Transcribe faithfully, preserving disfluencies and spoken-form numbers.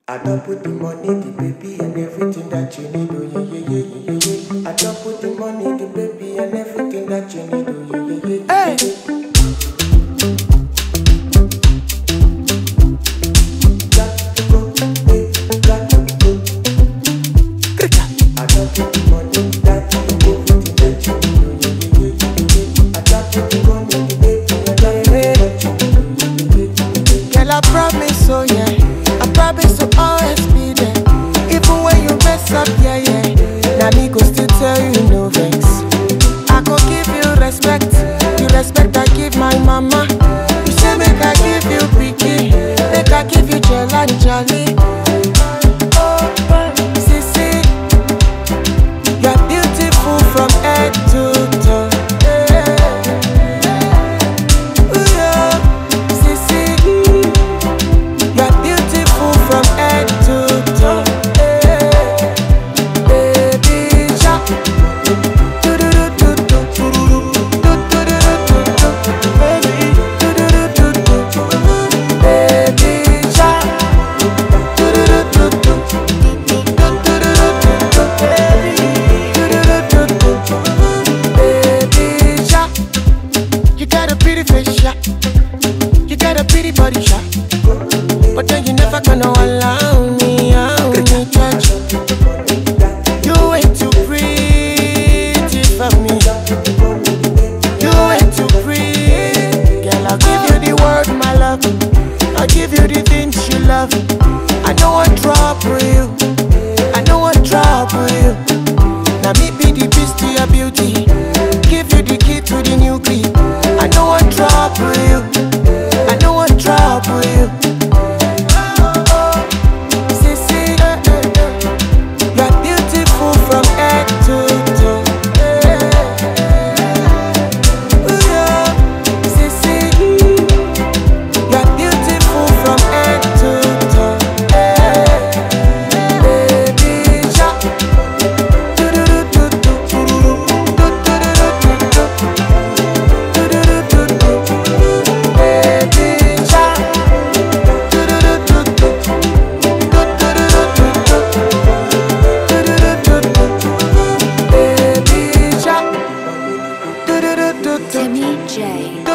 I don't put the money, the baby, and everything that you need. Oh yeah, yeah, yeah, yeah, yeah. I don't put the money, the baby, and everything that you need. Oh yeah, yeah, yeah, yeah. Hey. I promise, oh yeah, I promise to always be there. Even when you mess up, yeah, yeah. Now me go still tell you no vex. I go give you respect, you respect I give my mama. You say make I give you picky, make I give you gel and jolly. Oh, Sissy, you're beautiful from head to toe. You got a pretty body shot, but then you never gonna allow me, allow me touch. You way too pretty for me. You way too pretty. Girl, I'll give you the word, my love. I'll give you the things you love. I know what trouble you. I know what trouble you. Now me be the beast to your beauty. Give you the key to the new clip. I know what trouble you. I know what trouble you. Sissy, you're beautiful from head to toe. Sissy, you're beautiful from head to toe. Baby shark, do do do do do do Timmy J.